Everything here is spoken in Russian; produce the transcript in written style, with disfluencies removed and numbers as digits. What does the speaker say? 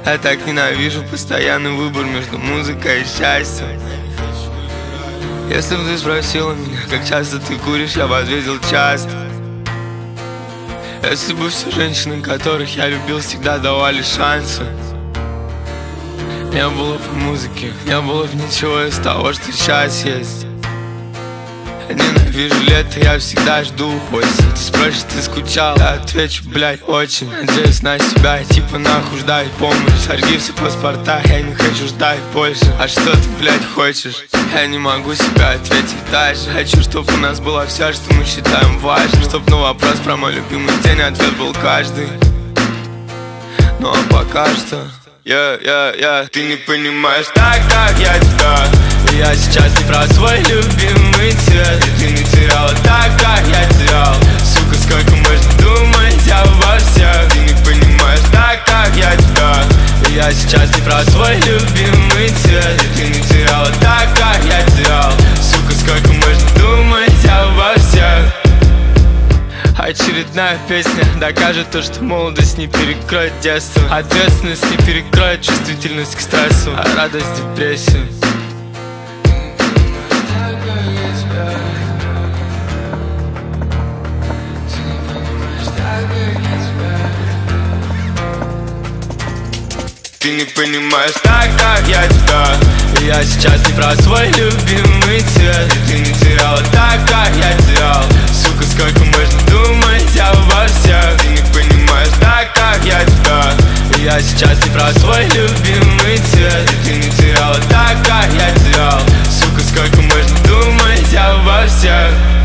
Я так ненавижу постоянный выбор между музыкой и счастьем. Если бы ты спросила меня, как часто ты куришь, я бы ответил часто. Если бы все женщины, которых я любил, всегда давали шансы, не было бы музыки, не было бы ничего из того, что сейчас есть. Я ненавижу лето, я всегда жду осень. Ты спросишь, ты скучал? Я отвечу, блядь, очень. Надеюсь на себя, типа нахуй ждай помощь. Сожги все паспорта, я не хочу ждать больше. А что ты, блядь, хочешь? Я не могу себя ответить дальше. Хочу, чтобы у нас было все, что мы считаем важным. Чтоб на вопрос про мой любимый день ответ был каждый. Ну а пока что ты не понимаешь так, как я тебя. Я сейчас не про свой любимый цвет. И ты не теряла так, как я терял. Сука, сколько можно думать обо всех. Ты не понимаешь так, как я тебя. Я сейчас не про свой любимый цвет. И ты не теряла так, как я терял. Сука, сколько можно думать обо всех. Очередная песня докажет то, что молодость не перекроет детство. Ответственность не перекроет чувствительность к стрессу, а радость депрессию. Ты не понимаешь так, как я тебя. Я сейчас не про свой любимый цвет. И ты не теряла так, как я терял. Сука, сколько можно думать обо всех. Ты не понимаешь так, как я тебя. Я сейчас не про свой любимый цвет. И ты не теряла так, как я терял. Сука, сколько можно думать обо всех.